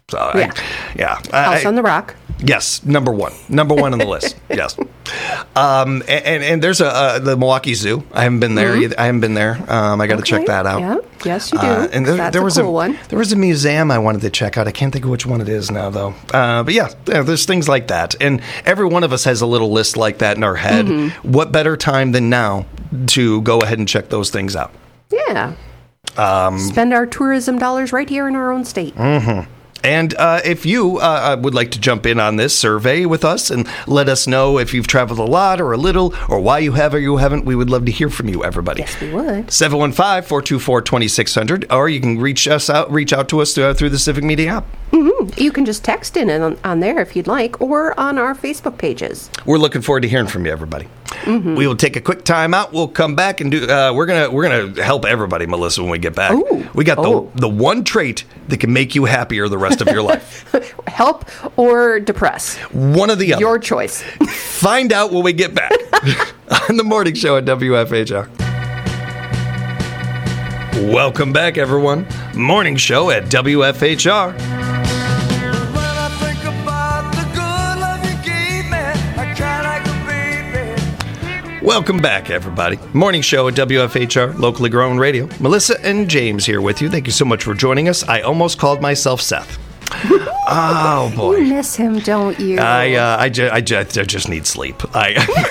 So Yeah. I, yeah. House I, on the Rock. Yes, number one, number one on the list. Yes, um, and, and and there's a uh, the Milwaukee Zoo. I haven't been there. Mm-hmm. Either. I haven't been there. Um, I got to Okay, check that out. Yeah. Yes, you do. Uh, and there, That's there a was cool a one. there was a museum I wanted to check out. I can't think of which one it is now, though. Uh, but yeah, yeah, there's things like that, and every one of us has a little list like that in our head. Mm-hmm. What better time than now to go ahead and check those things out? Yeah. Um, Spend our tourism dollars right here in our own state. Mm-hmm. And uh, if you uh, would like to jump in on this survey with us and let us know if you've traveled a lot or a little or why you have or you haven't, we would love to hear from you, everybody. Yes, we would. seven one five, four two four, two six zero zero, or you can reach us out, reach out to us uh, through the Civic Media app. Mm-hmm. You can just text in on, on there if you'd like, or on our Facebook pages. We're looking forward to hearing from you, everybody. Mm-hmm. We will take a quick time out. We'll come back and do. Uh, we're gonna we're gonna help everybody, Melissa, when we get back. Ooh. We got the Oh. the one trait that can make you happier the rest of your life. Help or depress. One of the other. Your choice. Find out when we get back on the morning show at W F H R. Welcome back, everyone. Morning show at W F H R. Welcome back, everybody. Morning show at W F H R, locally grown radio. Melissa and James here with you. Thank you so much for joining us. I almost called myself Seth. Oh, boy. You miss him, don't you? I, uh, I, ju- I, ju- I just need sleep. I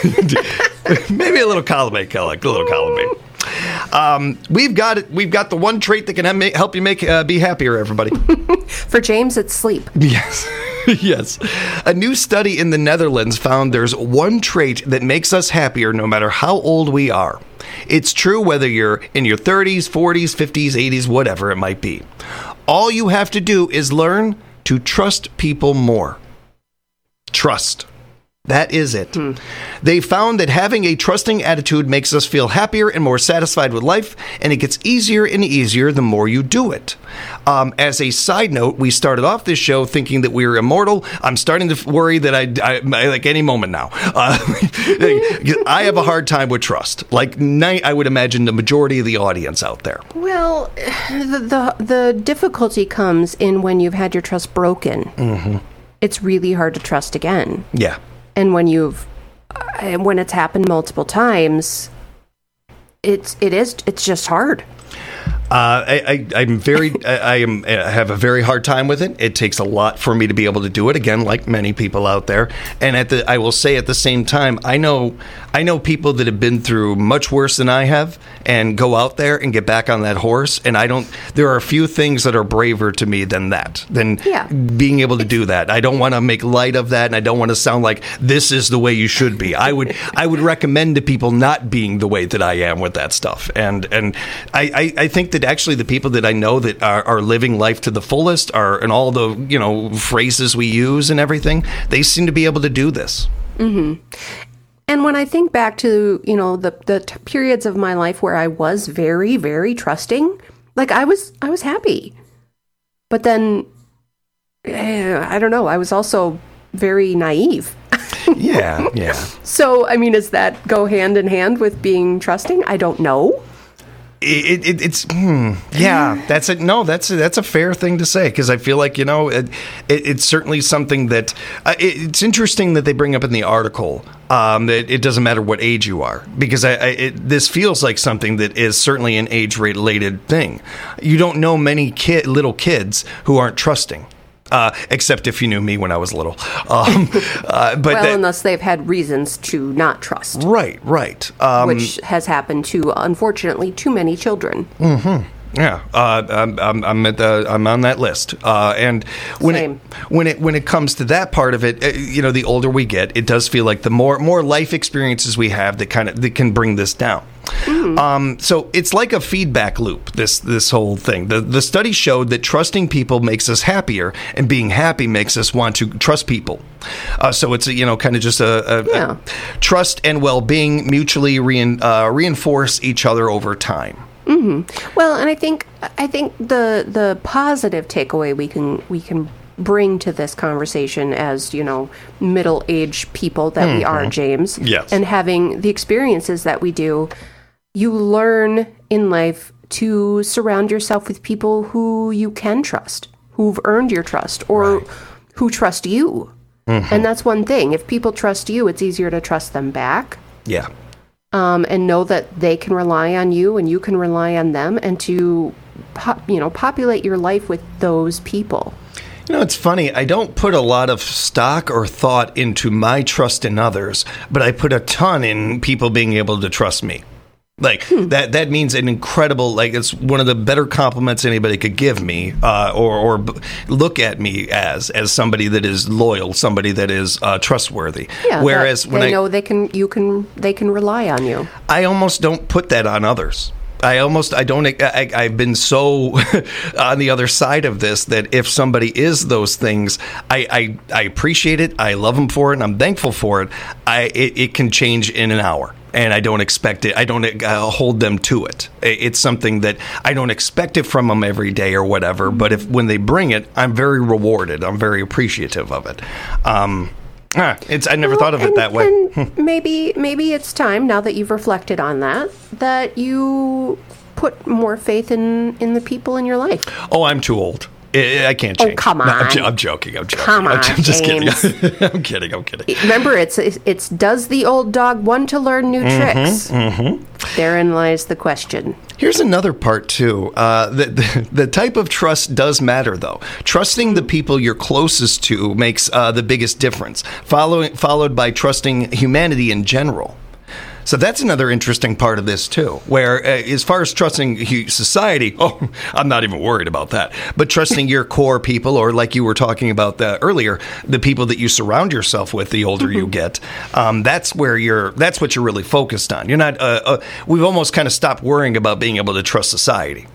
maybe a little column A, a little column B. Um, we've got it. We've got the one trait that can ha- help you make uh, be happier, everybody. For James, it's sleep. Yes. Yes. A new study in the Netherlands found there's one trait that makes us happier no matter how old we are. It's true whether you're in your thirties, forties, fifties, eighties, whatever it might be. All you have to do is learn to trust people more. Trust. That is it. Hmm. They found that having a trusting attitude makes us feel happier and more satisfied with life, and it gets easier and easier the more you do it. Um, as a side note, we started off this show thinking that we were immortal. I'm starting to worry that I, I like any moment now. Uh, I have a hard time with trust. Like ni- I would imagine the majority of the audience out there. Well, the the, the difficulty comes in when you've had your trust broken. Mm-hmm. It's really hard to trust again. Yeah. And when you've, uh, when it's happened multiple times, it's it is it's just hard. Uh, I, I, I'm very, I, I am, I have a very hard time with it. It takes a lot for me to be able to do it. Again, like many people out there. And at the, I will say at the same time, I know, I know people that have been through much worse than I have, and go out there and get back on that horse. And I don't. There are a few things that are braver to me than that, than yeah. being able to do that. I don't want to make light of that, and I don't want to sound like this is the way you should be. I would, I would recommend to people not being the way that I am with that stuff. And and I, I, I think that actually the people that I know that are, are living life to the fullest are, and all the, you know, phrases we use and everything, they seem to be able to do this. Mm-hmm. And when I think back to, you know, the the t- periods of my life where I was very, very trusting, like I was, I was happy. But then, eh, I don't know, I was also very naive. Yeah, yeah. So, I mean, does that go hand in hand with being trusting? I don't know. It, it, it's hmm, yeah. That's it. No, that's a, that's a fair thing to say, because I feel like, you know, it, it, it's certainly something that uh, it, it's interesting that they bring up in the article um, that it doesn't matter what age you are, because I, I it, this feels like something that is certainly an age related thing. You don't know many kid little kids who aren't trusting. Uh, except if you knew me when I was little. Um, uh, but well, that, unless they've had reasons to not trust. Right, right. Um, which has happened to, unfortunately, too many children. Mm-hmm. Yeah, uh, I'm, I'm, I'm at the, I'm on that list. Uh, and when Same. it when it when it comes to that part of it, uh, you know, the older we get, it does feel like the more more life experiences we have that kind of that can bring this down. Mm-hmm. Um, so it's like a feedback loop. This this whole thing. The the study showed that trusting people makes us happier, and being happy makes us want to trust people. Uh, so it's a, you know, kind of just a, a, yeah. a trust and well-being mutually rein, uh, reinforce each other over time. Mm-hmm. Well, and I think I think the the positive takeaway we can we can bring to this conversation as, you know, middle-aged people that mm-hmm. we are, James, yes, and having the experiences that we do, you learn in life to surround yourself with people who you can trust. who've earned your trust or Right. who trust you. Mm-hmm. And that's one thing. If people trust you, it's easier to trust them back. Yeah. Um, and know that they can rely on you and you can rely on them, and to, po- you know, populate your life with those people. You know, it's funny. I don't put a lot of stock or thought into my trust in others, but I put a ton in people being able to trust me. Like hmm. that, that means an incredible, like it's one of the better compliments anybody could give me, uh, or, or b- look at me as, as somebody that is loyal, somebody that is uh, trustworthy. Yeah, Whereas when they I know they can, you can, they can rely on you. I almost don't put that on others. I almost, I don't, I, I've been so on the other side of this that if somebody is those things, I, I, I appreciate it. I love them for it and I'm thankful for it. I, it, it can change in an hour. And I don't expect it. I don't uh, hold them to it. It's something that I don't expect it from them every day or whatever. But if when they bring it, I'm very rewarded. I'm very appreciative of it. Um, ah, it's I never well, thought of and, it that way. And maybe maybe it's time, now that you've reflected on that, that you put more faith in, in the people in your life. Oh, I'm too old. I can't change. Oh, come on. No, I'm, jo- I'm joking. I'm joking. Come on, I'm just James. kidding. I'm kidding. I'm kidding. Remember, it's, it's it's does the old dog want to learn new mm-hmm, tricks? Mm-hmm. Therein lies the question. Here's another part, too. Uh, the, the, the type of trust does matter, though. Trusting the people you're closest to makes uh, the biggest difference, following, followed by trusting humanity in general. So that's another interesting part of this, too, where uh, as far as trusting hu- society, oh, I'm not even worried about that. But trusting your core people, or like you were talking about the, earlier, the people that you surround yourself with the older you get, um, that's where you're, that's what you're really focused on. You're not, uh, uh, we've almost kind of stopped worrying about being able to trust society.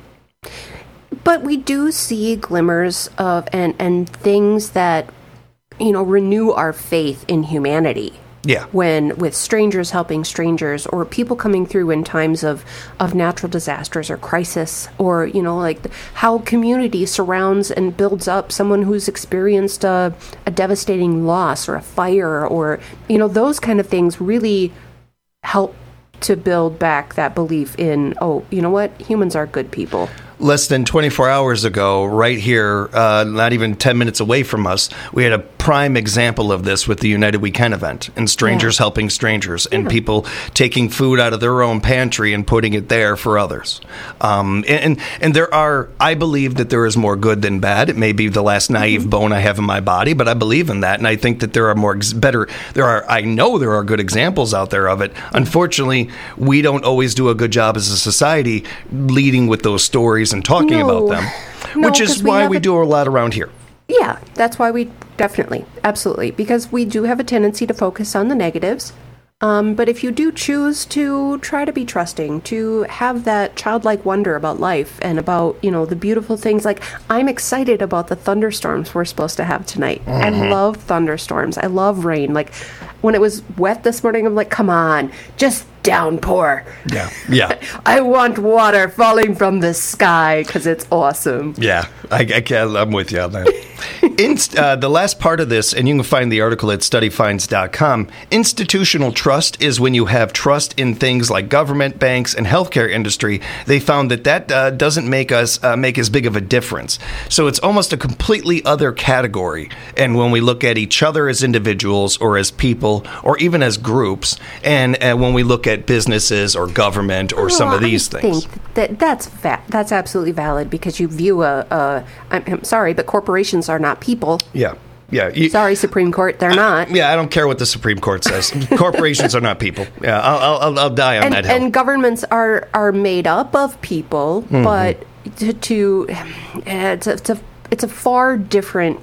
But we do see glimmers of, and, and things that, you know, renew our faith in humanity. Yeah. When with strangers helping strangers, or people coming through in times of, of natural disasters or crisis, or, you know, like the, how community surrounds and builds up someone who's experienced a, a devastating loss or a fire, or, you know, those kind of things really help to build back that belief in, oh, you know what, humans are good people. Less than twenty-four hours ago, right here, uh, not even ten minutes away from us, we had a prime example of this with the United We Can event, and strangers yeah. helping strangers, and yeah. people taking food out of their own pantry and putting it there for others. Um, and, and and there are, I believe that there is more good than bad. It may be the last naive mm-hmm. bone I have in my body, but I believe in that, and I think that there are more ex- better. There are, I know there are good examples out there of it. Unfortunately, we don't always do a good job as a society leading with those stories and talking no. about them, no, which is why we, we do a lot around here. Yeah, that's why we definitely, absolutely, because we do have a tendency to focus on the negatives. Um, but if you do choose to try to be trusting, to have that childlike wonder about life and about, you know, the beautiful things, like I'm excited about the thunderstorms we're supposed to have tonight. Mm-hmm. I love thunderstorms. I love rain. Like when it was wet this morning, I'm like, come on, just downpour. Yeah, yeah. I want water falling from the sky because it's awesome. Yeah, I, I can't, I'm with you on that. Inst, uh, the last part of this, and you can find the article at study finds dot com, institutional trust is when you have trust in things like government, banks, and healthcare industry. They found that that uh, doesn't make us uh, make as big of a difference. So it's almost a completely other category. And when we look at each other as individuals or as people or even as groups, and uh, when we look at businesses or government or well, some of these I things. I think that that's va- that's absolutely valid, because you view a, a I'm, I'm sorry, but corporations are not people. Yeah. Yeah. You, Sorry, Supreme Court, they're I, not. Yeah, I don't care what the Supreme Court says. Corporations are not people. Yeah, I'll I'll, I'll die on and, that hill. And governments are, are made up of people, mm-hmm. but to, to it's, a, it's a it's a far different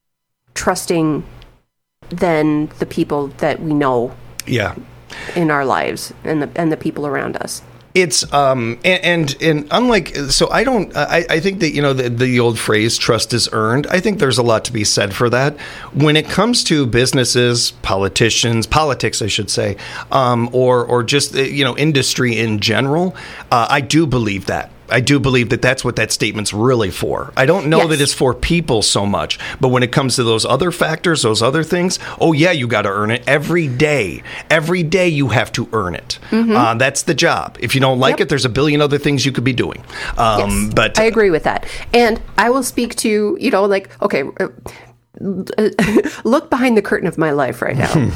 trusting than the people that we know. Yeah. In our lives and the and the people around us. It's um and, and and unlike so I don't I, I think that you know the the old phrase trust is earned. I think there's a lot to be said for that. When it comes to businesses, politicians, politics, I should say, um, or or just you know industry in general, uh, I do believe that. I do believe that that's what that statement's really for. I don't know Yes. that it's for people so much, but when it comes to those other factors, those other things, oh yeah, you got to earn it every day. Every day you have to earn it. Mm-hmm. Uh, that's the job. If you don't like Yep. it, there's a billion other things you could be doing. Um, Yes, but I agree with that. And I will speak to, you know, like, okay, uh, look behind the curtain of my life right now.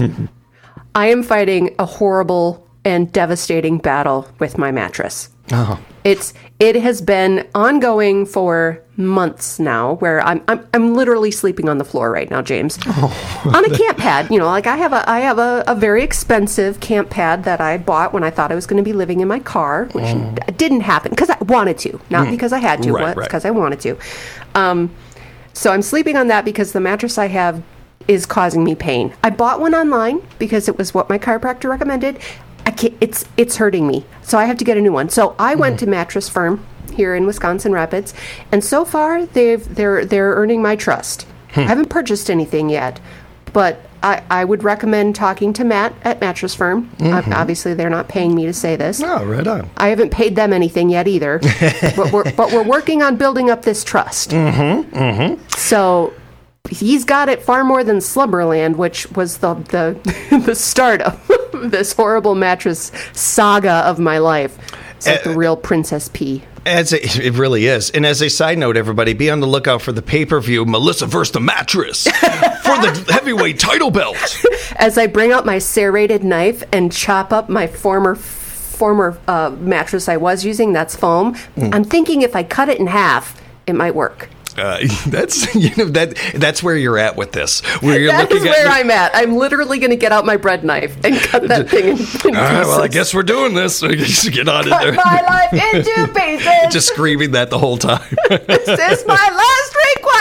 I am fighting a horrible and devastating battle with my mattress. Oh. It's it has been ongoing for months now, where I'm I'm, I'm literally sleeping on the floor right now, James, Oh. on a camp pad. You know, like I have a I have a, a very expensive camp pad that I bought when I thought I was going to be living in my car, which Oh. didn't happen because I wanted to, not because I had to, Right, but right. because I wanted to. Um, so I'm sleeping on that because the mattress I have is causing me pain. I bought one online because it was what my chiropractor recommended. I can't, it's it's hurting me, so I have to get a new one. So I went to Mattress Firm here in Wisconsin Rapids, and so far they've they're they're earning my trust. I haven't purchased anything yet, but I, I would recommend talking to Matt at Mattress Firm. Uh, obviously, they're not paying me to say this. Oh, right on. I haven't paid them anything yet either, but we're but we're working on building up this trust. Mm-hmm. Mm-hmm. So he's got it far more than Slumberland, which was the the the start of this horrible mattress saga of my life. It's like the real Princess P. As a, it really is. And as a side note, everybody, be on the lookout for the pay-per-view Melissa versus the Mattress for the heavyweight title belt. As I bring out my serrated knife and chop up my former former uh, mattress I was using, that's foam, Mm. I'm thinking if I cut it in half, it might work. Uh, that's you know that that's where you're at with this. Where you're That looking is where at. I'm at. I'm literally going to get out my bread knife and cut that thing in, in pieces. All right, well, I guess we're doing this. I guess get on in Cut there. my life into pieces. Just screaming that the whole time. This is my last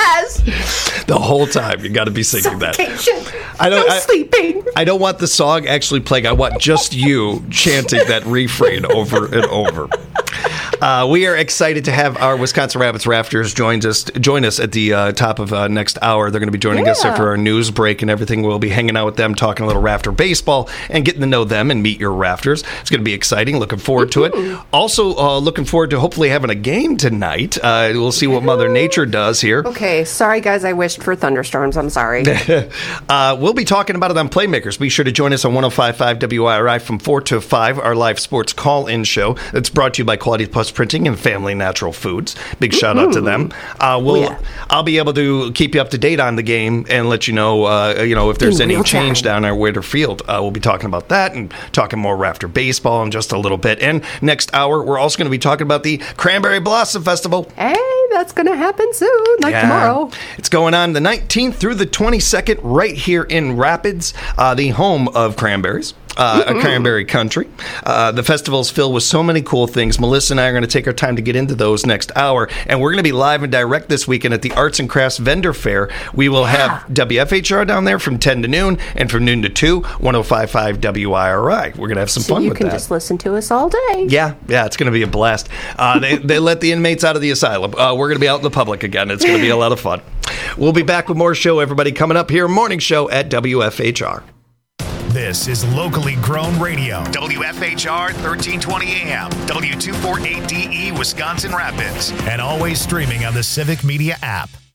request. The whole time you got to be singing that. Suffocation. I don't- No I- sleeping. I don't want the song actually playing. I want just you chanting that refrain over and over. Uh, we are excited to have our Wisconsin Rapids Rafters join us join us at the uh, top of uh, next hour. They're going to be joining us Yeah. after our news break and everything. We'll be hanging out with them, talking a little Rafter baseball, and getting to know them and meet your Rafters. It's going to be exciting. Looking forward to it. Also, uh, looking forward to hopefully having a game tonight. Uh, we'll see what Mother Nature does here. Okay, sorry guys, I wished for thunderstorms. I'm sorry. Uh, we'll be talking about it on Playmakers. Be sure to join us on one oh five point five W I R I from four to five, our live sports call-in show. It's brought to you by Quality Plus Printing and Family Natural Foods. Big shout out to them. Uh, we'll, Oh, yeah. I'll be able to keep you up to date on the game and let you know, uh, you know, if there's In any real change time. down our Witter Field. Uh, we'll be talking about that and talking more Rafter baseball in just a little bit. And next hour, we're also going to be talking about the Cranberry Blossom Festival. Hey, that's going to happen soon, like Yeah. tomorrow. It's going on the nineteenth through the twenty-second right here in Rapids, uh, the home of cranberries. Uh, a cranberry country. Uh, the festival's filled with so many cool things. Melissa and I are going to take our time to get into those next hour. And we're going to be live and direct this weekend at the Arts and Crafts Vendor Fair. We will have W F H R down there from ten to noon and from noon to two, one oh five point five W I R I. We're going to have some So fun you with can that. just listen to us all day. Yeah, yeah, it's going to be a blast. Uh, they, they let the inmates out of the asylum. Uh, we're going to be out in the public again. It's going to be a lot of fun. We'll be back with more show, everybody, coming up here, morning show at W F H R. This is locally grown radio. W F H R thirteen twenty A M, W two forty-eight D E, Wisconsin Rapids. And always streaming on the Civic Media app.